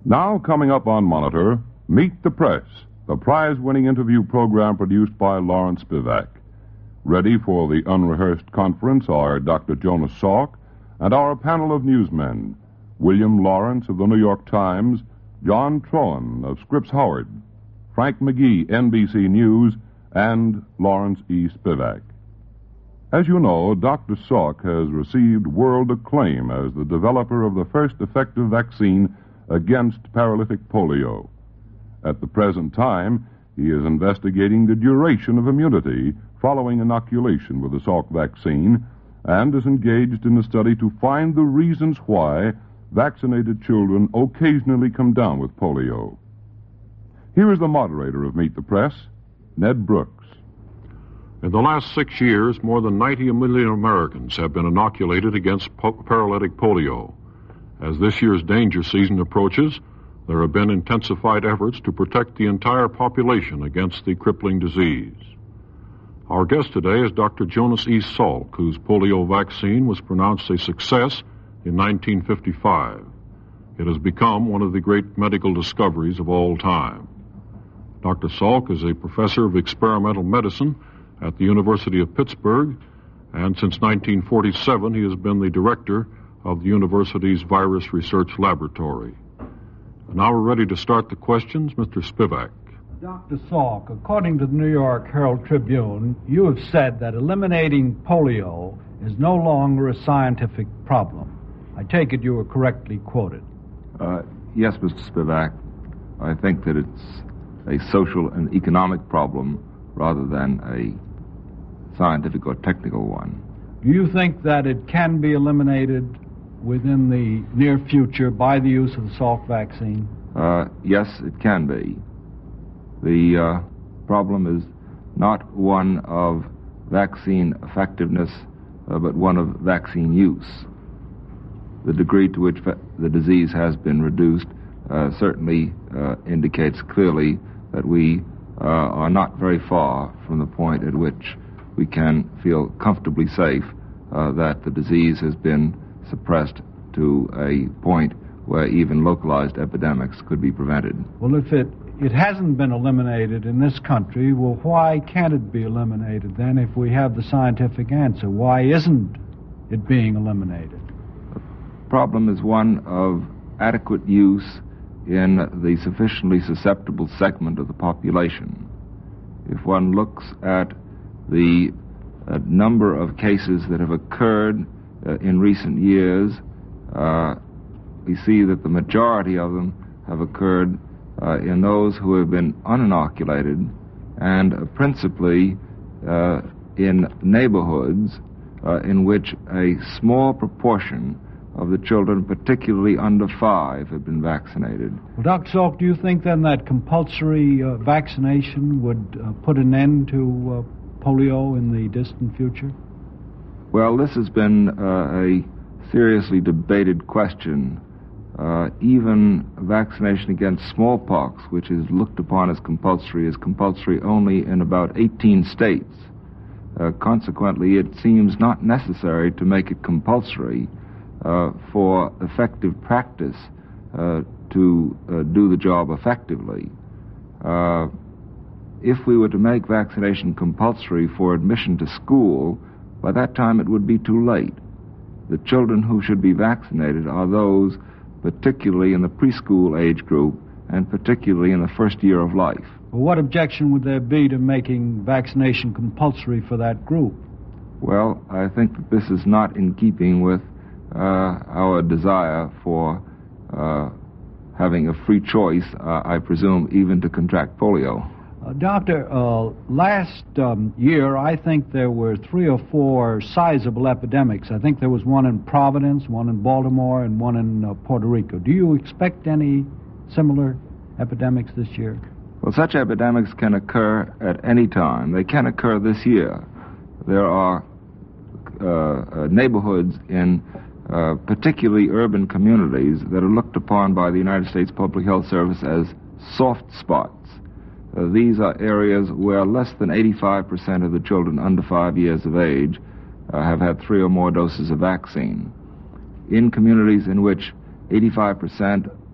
Now, coming up on Monitor, Meet the Press, the prize-winning interview program produced by Lawrence Spivak. Ready for the unrehearsed conference are Dr. Jonas Salk and our panel of newsmen, William Lawrence of the New York Times, John Troen of Scripps Howard, Frank McGee, NBC News, and Lawrence E. Spivak. As you know, Dr. Salk has received world acclaim as the developer of the first effective vaccine against paralytic polio. At the present time, he is investigating the duration of immunity following inoculation with the Salk vaccine and is engaged in a study to find the reasons why vaccinated children occasionally come down with polio. Here is the moderator of Meet the Press, Ned Brooks. In the last 6 years, more than 90 million Americans have been inoculated against paralytic polio. As this year's danger season approaches, there have been intensified efforts to protect the entire population against the crippling disease. Our guest today is Dr. Jonas E. Salk, whose polio vaccine was pronounced a success in 1955. It has become one of the great medical discoveries of all time. Dr. Salk is a professor of experimental medicine at the University of Pittsburgh, and since 1947 he has been the director of the university's Virus Research Laboratory. And now we're ready to start the questions. Mr. Spivak. Dr. Salk, according to the New York Herald Tribune, you have said that eliminating polio is no longer a scientific problem. I take it you were correctly quoted. Yes, Mr. Spivak. I think that it's a social and economic problem rather than a scientific or technical one. Do you think that it can be eliminated within the near future by the use of the Salk vaccine? Yes, it can be. The problem is not one of vaccine effectiveness, but one of vaccine use. The degree to which the disease has been reduced certainly indicates clearly that we are not very far from the point at which we can feel comfortably safe that the disease has been suppressed to a point where even localized epidemics could be prevented. Well, if it hasn't been eliminated in this country, well, why can't it be eliminated then if we have the scientific answer? Why isn't it being eliminated? The problem is one of adequate use in the sufficiently susceptible segment of the population. If one looks at the number of cases that have occurred in recent years, we see that the majority of them have occurred in those who have been uninoculated and principally in neighborhoods in which a small proportion of the children, particularly under 5, have been vaccinated. Well, Dr. Salk, do you think then that compulsory vaccination would put an end to polio in the distant future? Well, this has been a seriously debated question. Even vaccination against smallpox, which is looked upon as compulsory only in about 18 states. Consequently, it seems not necessary to make it compulsory for effective practice to do the job effectively. If we were to make vaccination compulsory for admission to school, by that time it would be too late. The children who should be vaccinated are those particularly in the preschool age group and particularly in the first year of life. Well, what objection would there be to making vaccination compulsory for that group? Well, I think that this is not in keeping with our desire for having a free choice, I presume, even to contract polio. Doctor, last year, I think there were 3 or 4 sizable epidemics. I think there was one in Providence, one in Baltimore, and one in Puerto Rico. Do you expect any similar epidemics this year? Well, such epidemics can occur at any time. They can occur this year. There are neighborhoods in particularly urban communities that are looked upon by the United States Public Health Service as soft spots. These are areas where less than 85% of the children under 5 years of age have had 3 or more doses of vaccine. In communities in which 85%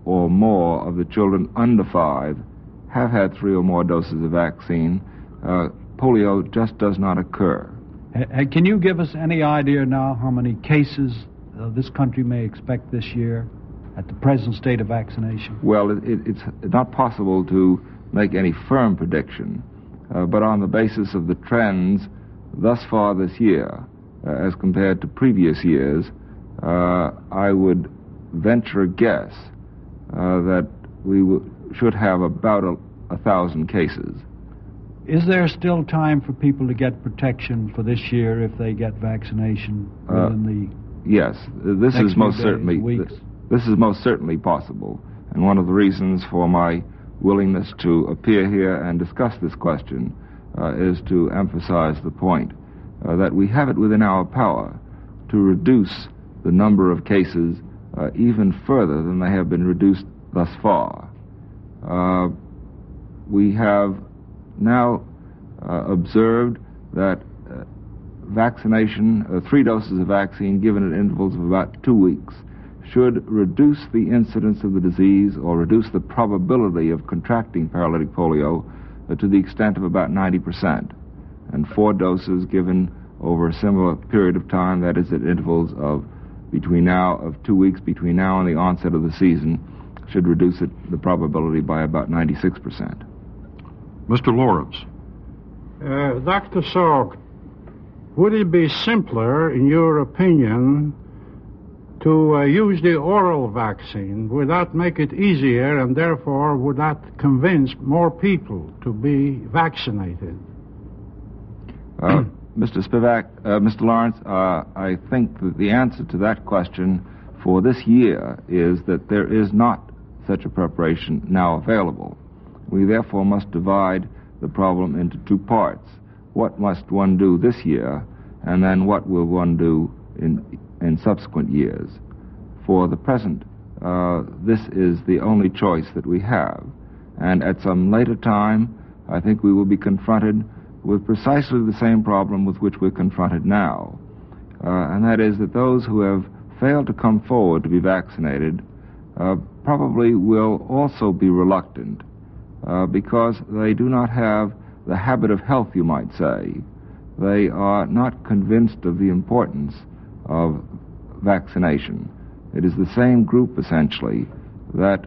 or more of the children under 5 have had 3 or more doses of vaccine, polio just does not occur. Can you give us any idea now how many cases this country may expect this year at the present state of vaccination? Well, it's not possible to make any firm prediction, but on the basis of the trends thus far this year, as compared to previous years, I would venture a guess that we should have about 1,000 cases. Is there still time for people to get protection for this year if they get vaccination within the yes, this next is most few certainly days, weeks? This is most certainly possible, and one of the reasons for my willingness to appear here and discuss this question is to emphasize the point that we have it within our power to reduce the number of cases even further than they have been reduced thus far. We have now observed that vaccination, 3 doses of vaccine given at intervals of about 2 weeks, should reduce the incidence of the disease or reduce the probability of contracting paralytic polio to the extent of about 90%. And 4 doses given over a similar period of time, that is at intervals of 2 weeks between now and the onset of the season, should reduce the probability by about 96%. Mr. Lawrence. Dr. Salk, would it be simpler, in your opinion, to use the oral vaccine? Would that make it easier, and therefore would that convince more people to be vaccinated? Mr. Spivak, Mr. Lawrence, I think that the answer to that question for this year is that there is not such a preparation now available. We therefore must divide the problem into 2 parts. What must one do this year, and then what will one do in subsequent years? For the present, this is the only choice that we have. And at some later time, I think we will be confronted with precisely the same problem with which we're confronted now. And that is that those who have failed to come forward to be vaccinated probably will also be reluctant because they do not have the habit of health, you might say. They are not convinced of the importance of vaccination. It is the same group, essentially, that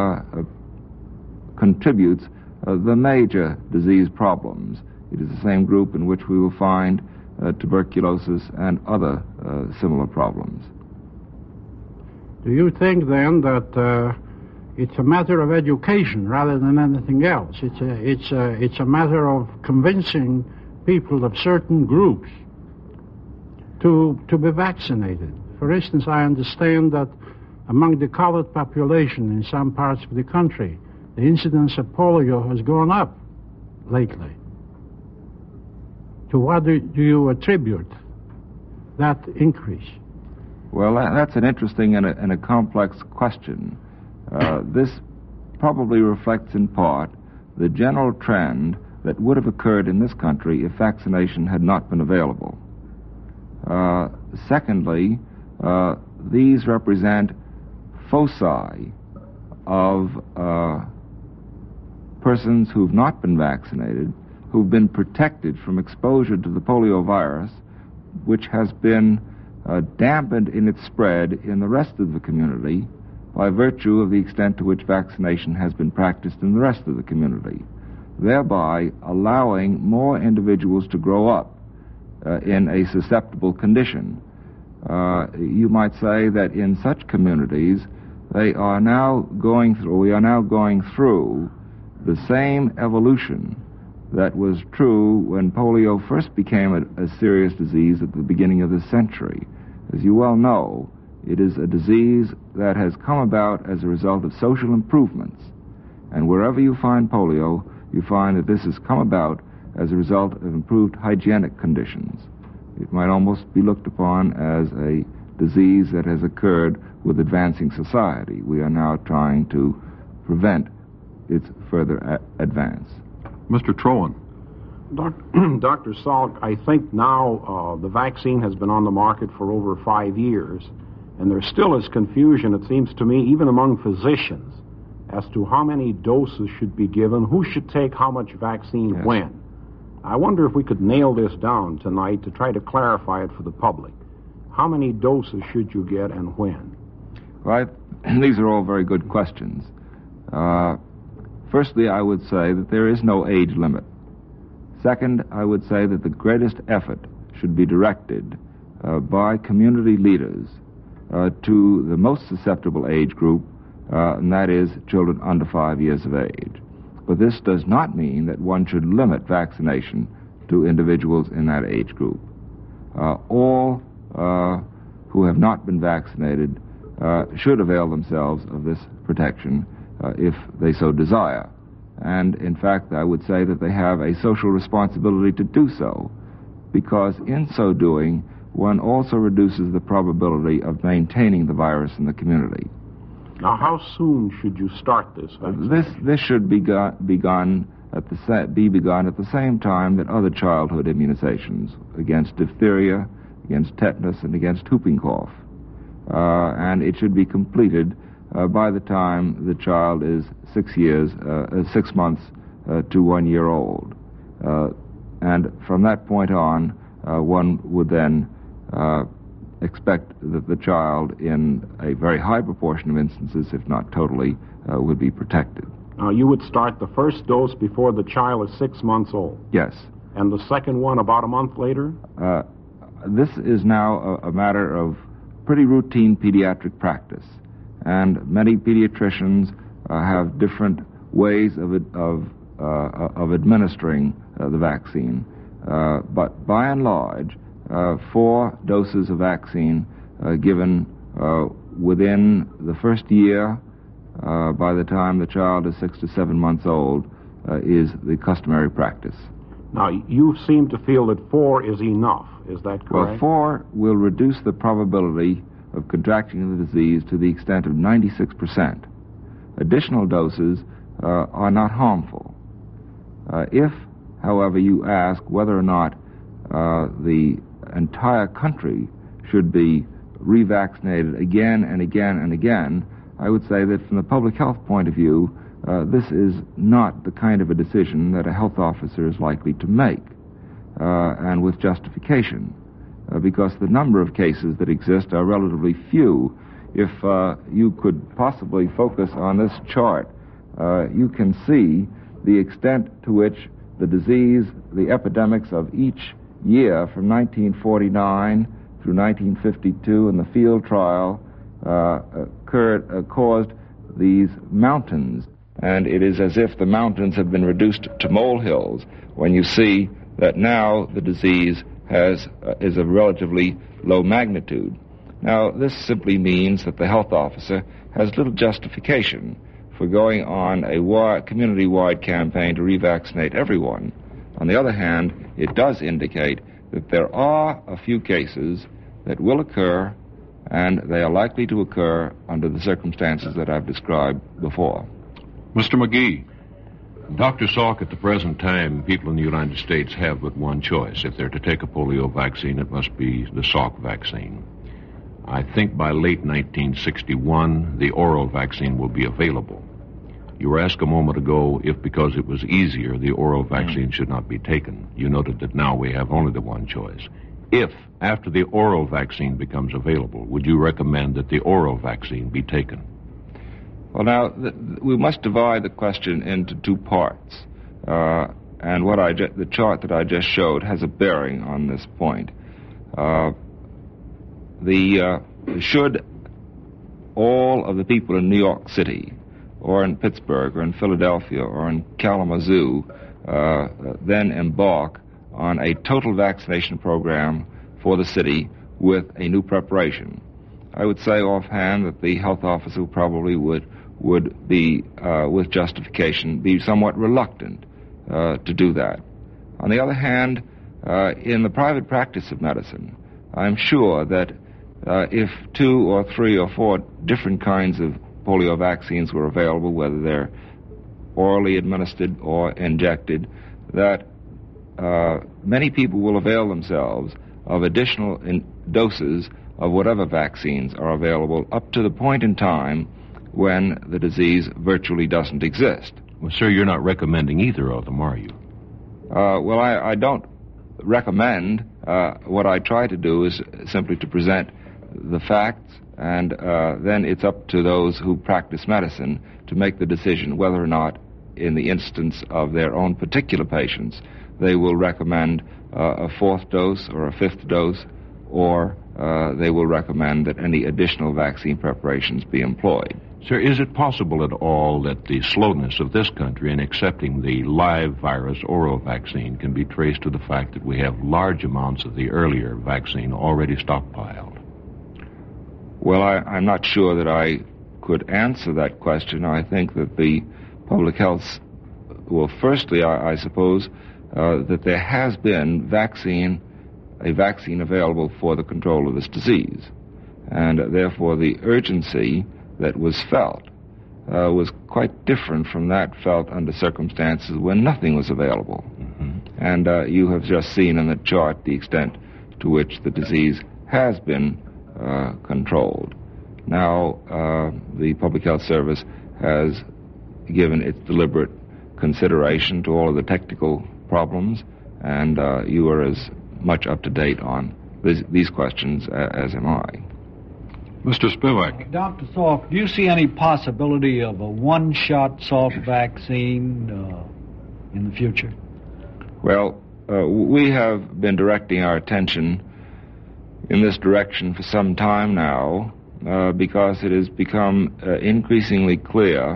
contributes the major disease problems. It is the same group in which we will find tuberculosis and other similar problems. Do you think, then, that it's a matter of education rather than anything else? It's a matter of convincing people of certain groups to be vaccinated. For instance, I understand that among the colored population in some parts of the country, the incidence of polio has gone up lately. To what do you attribute that increase? Well, that's an interesting and a complex question. This probably reflects in part the general trend that would have occurred in this country if vaccination had not been available. Secondly, these represent foci of persons who've not been vaccinated, who've been protected from exposure to the polio virus, which has been dampened in its spread in the rest of the community by virtue of the extent to which vaccination has been practiced in the rest of the community, thereby allowing more individuals to grow up in a susceptible condition. You might say that in such communities, we are now going through the same evolution that was true when polio first became a serious disease at the beginning of this century. As you well know, it is a disease that has come about as a result of social improvements. And wherever you find polio, you find that this has come about as a result of improved hygienic conditions. It might almost be looked upon as a disease that has occurred with advancing society. We are now trying to prevent its further advance. Mr. Trowan. Dr. Salk, I think now the vaccine has been on the market for over 5 years, And there still is confusion, it seems to me, even among physicians, as to how many doses should be given, who should take how much vaccine when. I wonder if we could nail this down tonight to try to clarify it for the public. How many doses should you get and when? Right. These are all very good questions. Firstly, I would say that there is no age limit. Second, I would say that the greatest effort should be directed by community leaders to the most susceptible age group, and that is children under 5 years of age. But this does not mean that one should limit vaccination to individuals in that age group. All who have not been vaccinated should avail themselves of this protection if they so desire. And in fact, I would say that they have a social responsibility to do so, because in so doing, one also reduces the probability of maintaining the virus in the community. Now, how soon should you start this vaccination? This should be begun at the same time that other childhood immunizations against diphtheria, against tetanus, and against whooping cough. And it should be completed by the time the child is 6 months to 1 year old. And from that point on, one would then expect that the child, in a very high proportion of instances, if not totally, would be protected. Now, you would start the first dose before the child is 6 months old? Yes. And the second one about a month later? This is now a matter of pretty routine pediatric practice, and many pediatricians have different ways of administering the vaccine. But by and large, 4 doses of vaccine given within the first year, by the time the child is 6 to 7 months old, is the customary practice. Now, you seem to feel that 4 is enough. Is that correct? Well, 4 will reduce the probability of contracting the disease to the extent of 96%. Additional doses are not harmful. If, however, you ask whether or not the entire country should be revaccinated again and again and again, I would say that from the public health point of view, this is not the kind of a decision that a health officer is likely to make, and with justification, because the number of cases that exist are relatively few. If you could possibly focus on this chart, you can see the extent to which the disease, the epidemics of each year from 1949 through 1952 in the field trial caused these mountains. And it is as if the mountains have been reduced to molehills when you see that now the disease is of relatively low magnitude. Now, this simply means that the health officer has little justification for going on a community-wide campaign to revaccinate everyone. On the other hand, it does indicate that there are a few cases that will occur, and they are likely to occur under the circumstances that I've described before. Mr. McGee, Dr. Salk, at the present time, people in the United States have but one choice. If they're to take a polio vaccine, it must be the Salk vaccine. I think by late 1961, the oral vaccine will be available. You were asked a moment ago if, because it was easier, the oral vaccine should not be taken. You noted that now we have only the one choice. If, after the oral vaccine becomes available, would you recommend that the oral vaccine be taken? Well, now, we must divide the question into 2 parts. And the chart that I just showed has a bearing on this point. Should all of the people in New York City, or in Pittsburgh, or in Philadelphia, or in Kalamazoo, then embark on a total vaccination program for the city with a new preparation? I would say offhand that the health officer probably would be, with justification, be somewhat reluctant to do that. On the other hand, in the private practice of medicine, I'm sure that if 2 or 3 or 4 different kinds of polio vaccines were available, whether they're orally administered or injected, that many people will avail themselves of additional doses of whatever vaccines are available up to the point in time when the disease virtually doesn't exist. Well, sir, you're not recommending either of them, are you? Well, I don't recommend. What I try to do is simply to present the facts, and then it's up to those who practice medicine to make the decision whether or not, in the instance of their own particular patients, they will recommend a fourth dose or a fifth dose, or they will recommend that any additional vaccine preparations be employed. Sir, is it possible at all that the slowness of this country in accepting the live virus oral vaccine can be traced to the fact that we have large amounts of the earlier vaccine already stockpiled? Well, I'm not sure that I could answer that question. I think that the public health, well, firstly, I suppose that there has been a vaccine available for the control of this disease, and therefore the urgency that was felt was quite different from that felt under circumstances when nothing was available. Mm-hmm. And you have just seen in the chart the extent to which the disease has been controlled. Now, the Public Health Service has given its deliberate consideration to all of the technical problems, and you are as much up to date on these questions as am I. Mr. Spivak. Dr. Salk, do you see any possibility of a one-shot Salk vaccine in the future? Well, we have been directing our attention in this direction for some time now because it has become increasingly clear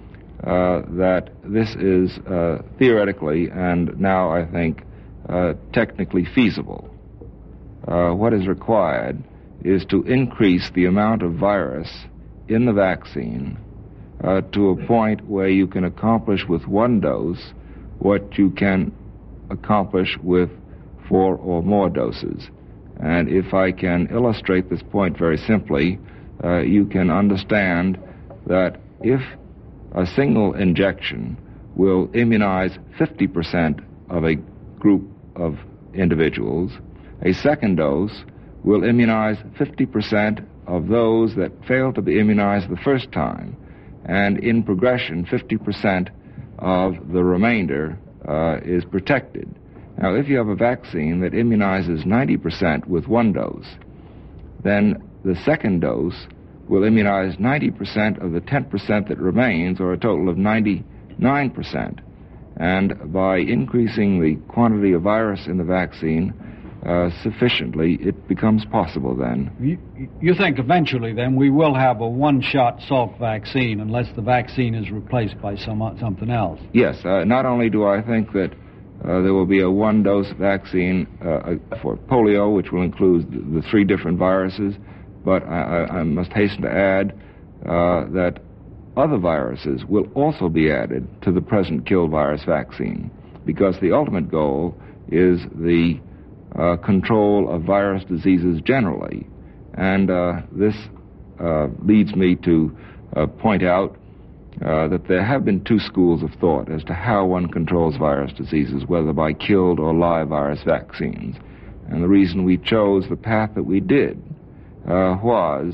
that this is theoretically and now, I think, technically feasible. What is required is to increase the amount of virus in the vaccine to a point where you can accomplish with one dose what you can accomplish with 4 or more doses. And if I can illustrate this point very simply, you can understand that if a single injection will immunize 50% of a group of individuals, a second dose will immunize 50% of those that failed to be immunized the first time, and in progression, 50% of the remainder is protected. Now, if you have a vaccine that immunizes 90% with one dose, then the second dose will immunize 90% of the 10% that remains, or a total of 99%. And by increasing the quantity of virus in the vaccine sufficiently, it becomes possible then. You think eventually then we will have a one-shot Salk vaccine unless the vaccine is replaced by something else? Yes. Not only do I think that there will be a one-dose vaccine for polio, which will include the 3 different viruses, but I must hasten to add that other viruses will also be added to the present kill virus vaccine, because the ultimate goal is the control of virus diseases generally. And this leads me to point out that there have been 2 schools of thought as to how one controls virus diseases, whether by killed or live virus vaccines. And the reason we chose the path that we did was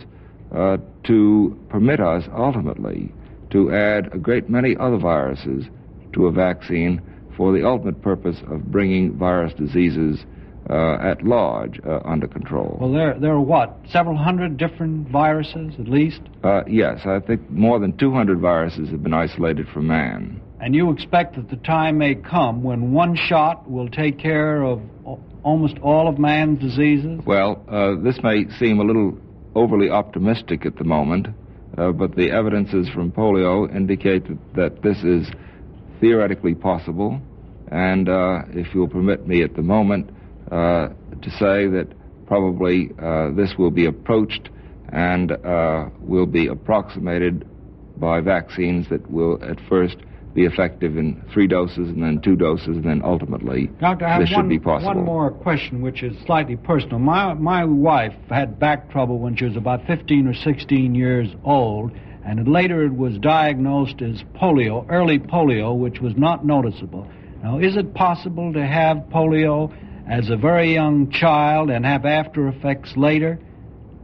to permit us ultimately to add a great many other viruses to a vaccine for the ultimate purpose of bringing virus diseases at large under control. Well, there are what, several hundred different viruses at least? Yes, I think more than 200 viruses have been isolated from man. And you expect that the time may come when one shot will take care of almost all of man's diseases? Well, this may seem a little overly optimistic at the moment, but the evidences from polio indicate that this is theoretically possible. And if you'll permit me at the moment to say that probably this will be approached and will be approximated by vaccines that will at first be effective in 3 doses and then 2 doses and then ultimately Doctor, I have this should be possible. One more question which is slightly personal. My wife had back trouble when she was about 15 or 16 years old, and later it was diagnosed as polio, early polio, which was not noticeable. Now, is it possible to have polio as a very young child and have after effects later?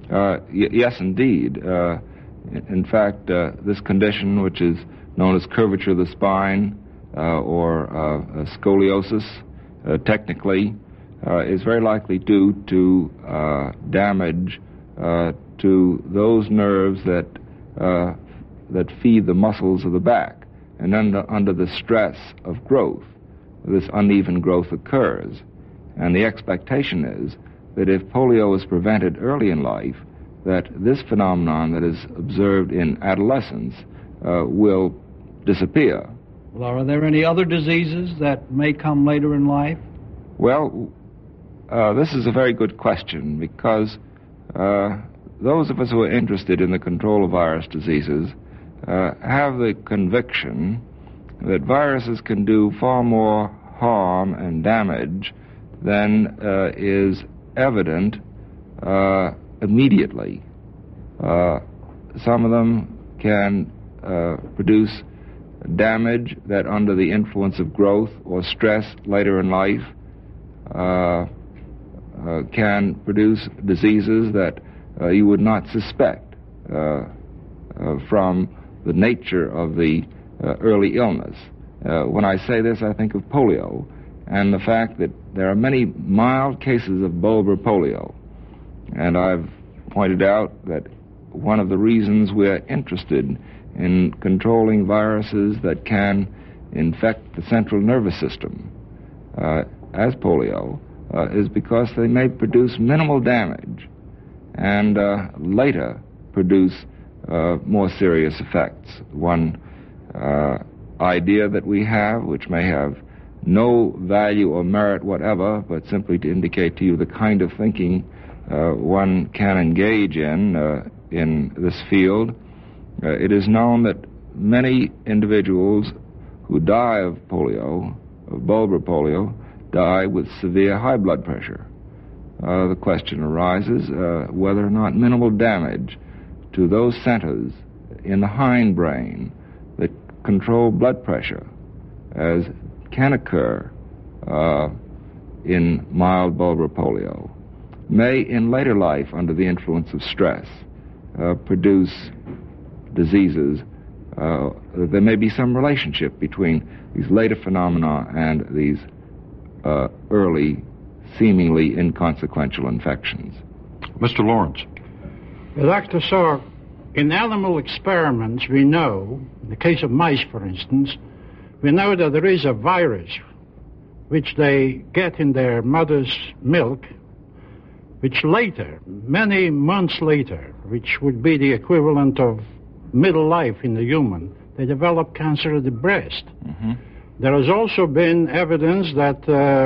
Yes, indeed. In fact, this condition, which is known as curvature of the spine or scoliosis, technically, is very likely due to damage to those nerves that feed the muscles of the back. And under the stress of growth, this uneven growth occurs. And the expectation is that if polio is prevented early in life, that this phenomenon that is observed in adolescence will disappear. Well, are there any other diseases that may come later in life? Well, this is a very good question, because those of us who are interested in the control of virus diseases have the conviction that viruses can do far more harm and damage than is evident immediately. Some of them can produce damage that, under the influence of growth or stress later in life, can produce diseases that you would not suspect from the nature of the early illness. When I say this, I think of polio and the fact that there are many mild cases of bulbar polio. And I've pointed out that one of the reasons we're interested in controlling viruses that can infect the central nervous system, as polio, is because they may produce minimal damage and later produce more serious effects. One idea that we have, which may have no value or merit whatever, but simply to indicate to you the kind of thinking one can engage in this field, it is known that many individuals who die of polio, of bulbar polio, die with severe high blood pressure. The question arises whether or not minimal damage to those centers in the hindbrain that control blood pressure, as can occur in mild bulbar polio, may in later life, under the influence of stress, produce diseases. There may be some relationship between these later phenomena and these early, seemingly inconsequential infections. Mr. Lawrence. Dr. Salk, in animal experiments, we know, in the case of mice, for instance, we know that there is a virus which they get in their mother's milk, which later, many months later, which would be the equivalent of middle life in the human, they develop cancer of the breast. Mm-hmm. There has also been evidence that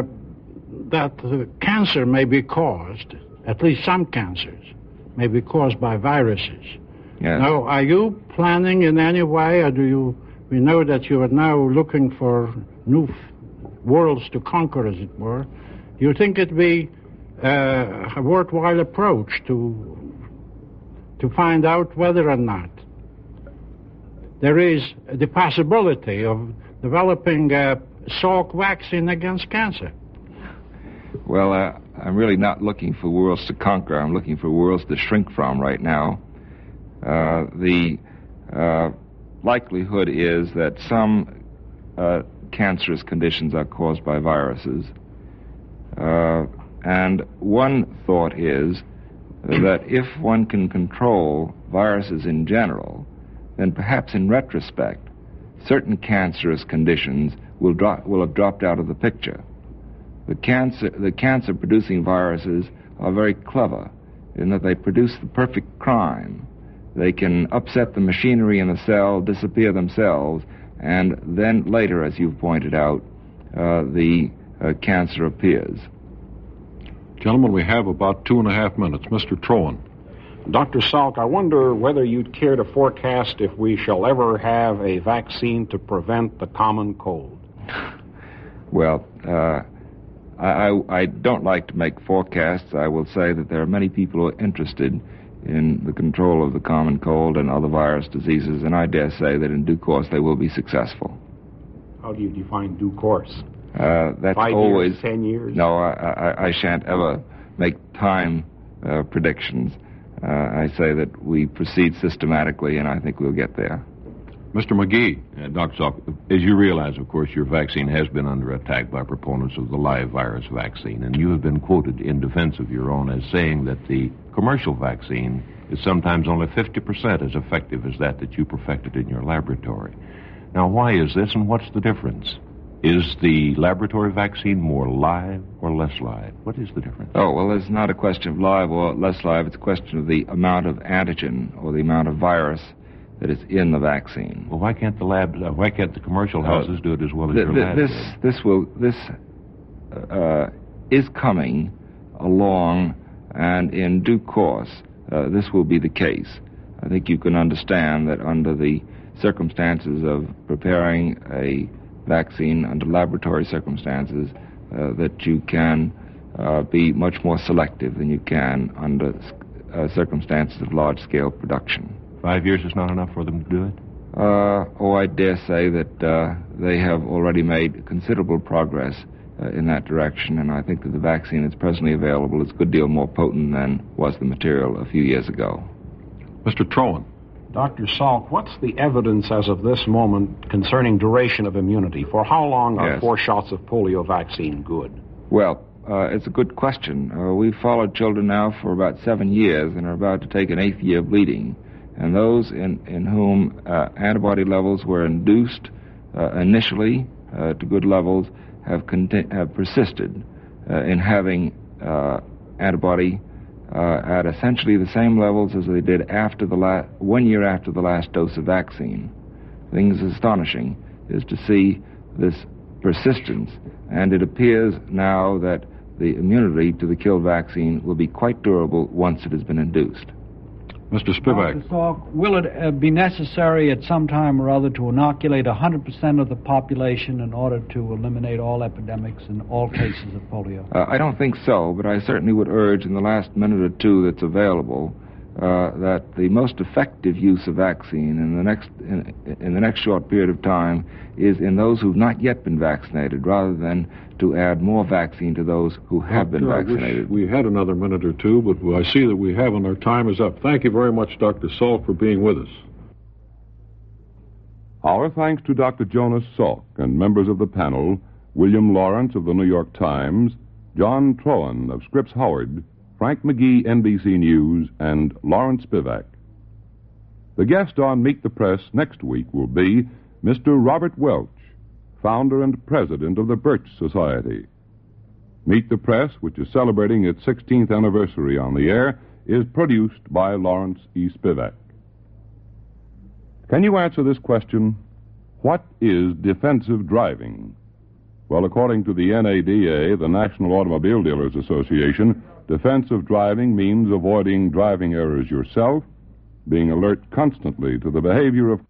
cancer may be caused, at least some cancers, may be caused by viruses. Yes. Now, are you planning in any way, or we know that you are now looking for new worlds to conquer, as it were. Do you think it'd be a worthwhile approach to find out whether or not there is the possibility of developing a Salk vaccine against cancer? Well, I'm really not looking for worlds to conquer. I'm looking for worlds to shrink from right now. The likelihood is that some cancerous conditions are caused by viruses. And one thought is that if one can control viruses in general, then perhaps in retrospect, certain cancerous conditions will have dropped out of the picture. The cancer-producing viruses are very clever in that they produce the perfect crime. They can upset the machinery in the cell, disappear themselves, and then later, as you've pointed out, the cancer appears. Gentlemen, we have about 2.5 minutes. Mr. Trowan. Dr. Salk, I wonder whether you'd care to forecast if we shall ever have a vaccine to prevent the common cold. Well, I don't like to make forecasts. I will say that there are many people who are interested in the control of the common cold and other virus diseases, and I dare say that in due course they will be successful. How do you define due course? That's 5 always years, 10 years? No, I shan't ever make time predictions. I say that we proceed systematically, and I think we'll get there. Mr. McGee. Dr. Salk, as you realize, of course, your vaccine has been under attack by proponents of the live virus vaccine, and you have been quoted in defense of your own as saying that the commercial vaccine is sometimes only 50% as effective as that you perfected in your laboratory. Now, why is this, and what's the difference? Is the laboratory vaccine more live or less live? What is the difference? Oh, well, it's not a question of live or less live. It's a question of the amount of antigen or the amount of virus that is in the vaccine. Well, why can't the commercial houses do it as well as your lab did? This is coming along, and in due course, this will be the case. I think you can understand that under the circumstances of preparing a vaccine under laboratory circumstances, that you can be much more selective than you can under circumstances of large-scale production. 5 years is not enough for them to do it? I dare say that they have already made considerable progress in that direction, and I think that the vaccine that's presently available is a good deal more potent than was the material a few years ago. Mr. Trowan. Dr. Salk, what's the evidence as of this moment concerning duration of immunity? For how long are 4 shots of polio vaccine good? Well, it's a good question. We've followed children now for about 7 years and are about to take an 8th year bleeding. And those in whom antibody levels were induced initially to good levels have persisted in having antibody at essentially the same levels as they did after 1 year after the last dose of vaccine. The thing that's astonishing is to see this persistence, and it appears now that the immunity to the kill vaccine will be quite durable once it has been induced. Mr. Spivak. Dr. Salk, will it be necessary at some time or other to inoculate 100% of the population in order to eliminate all epidemics and all cases of polio? I don't think so, but I certainly would urge in the last minute or two that's available that the most effective use of vaccine in the next short period of time is in those who've not yet been vaccinated, rather than to add more vaccine to those who have been vaccinated. I wish we had another minute or two, but I see that we haven't. Our time is up. Thank you very much, Dr. Salk, for being with us. Our thanks to Dr. Jonas Salk and members of the panel, William Lawrence of the New York Times, John Trowan of Scripps Howard, Frank McGee, NBC News, and Lawrence Spivak. The guest on Meet the Press next week will be Mr. Robert Welch, founder and president of the Birch Society. Meet the Press, which is celebrating its 16th anniversary on the air, is produced by Lawrence E. Spivak. Can you answer this question? What is defensive driving? Well, according to the NADA, the National Automobile Dealers Association, defensive driving means avoiding driving errors yourself, being alert constantly to the behavior of